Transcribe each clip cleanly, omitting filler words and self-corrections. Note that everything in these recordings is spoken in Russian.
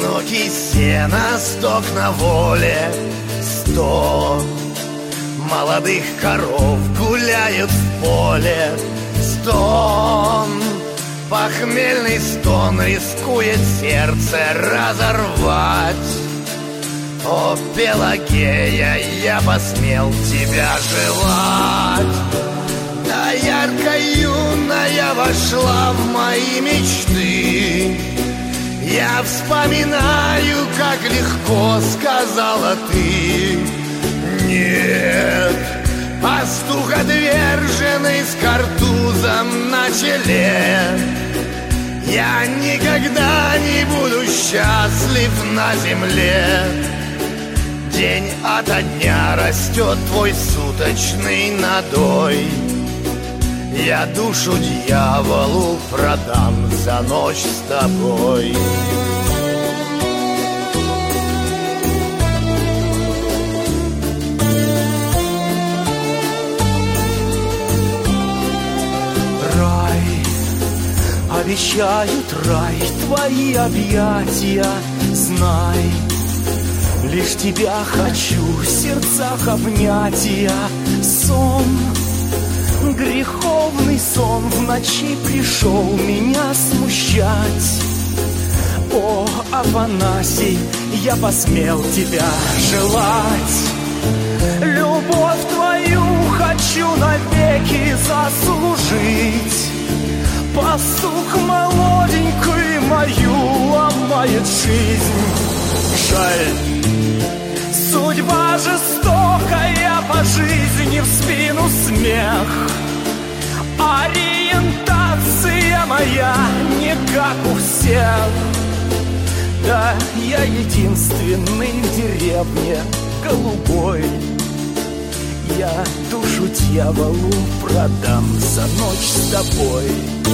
одинокий сеносток на воле. 100 молодых коров гуляют в поле. Стон, похмельный стон, рискует сердце разорвать. О, Пелагея, я посмел тебя желать. Да ярко юная вошла в мои мечты. Я вспоминаю, как легко сказала ты. Нет, пастух отверженный с картузом на челе. Я никогда не буду счастлив на земле. День ото дня растет твой суточный надой. Я душу дьяволу продам за ночь с тобой. Обещают рай твои объятия, знай, лишь тебя хочу в сердцах обнять я. Сон, греховный сон в ночи пришел меня смущать. О, Афанасий, я посмел тебя желать. Любовь твою хочу навеки заслужить. Пастух молоденькую мою ломает жизнь. Жаль, судьба жестокая, по жизни в спину смех. Ориентация моя не как у всех. Да, я единственный в деревне голубой. Я душу дьяволу продам за ночь с тобой.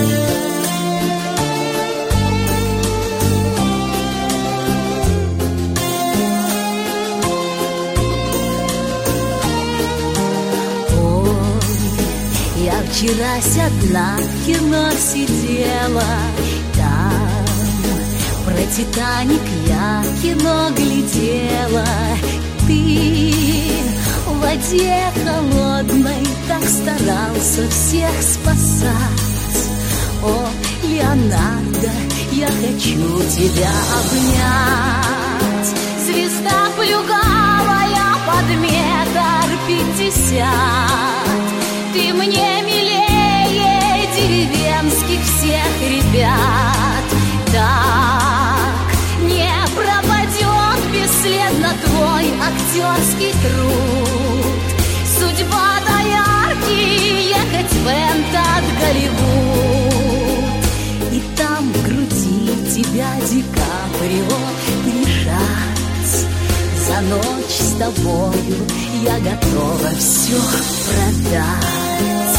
Ой, я вчерась одна в кино сидела. Там про «Титаник» я кино глядела. Ты в воде холодной так старался всех спасать. О, Леонардо, я хочу тебя обнять. Звезда плюгавая под 1,50 м. Ты мне милее деревенских всех ребят. Так не пропадет бесследно твой актерский труд. Судьба доярки ехать в этот Голливуд. И там в груди тебя Ди Каприо прижать. За ночь с тобою я готова все продать.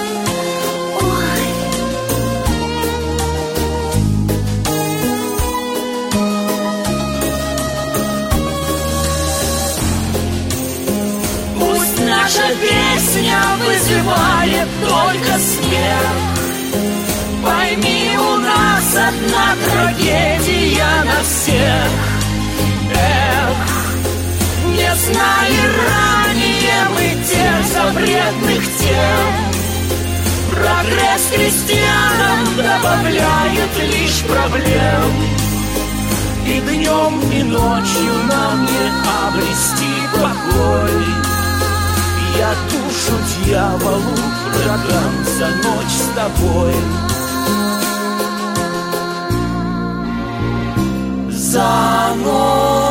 Наша песня вызывает только смех. Пойми, у нас одна трагедия на всех. Эх, не знали ранее мы тех запретных тем. Прогресс крестьянам добавляет лишь проблем. И днем, и ночью нам не обрести покой. Я душу дьяволу продам за ночь с тобой. За ночь.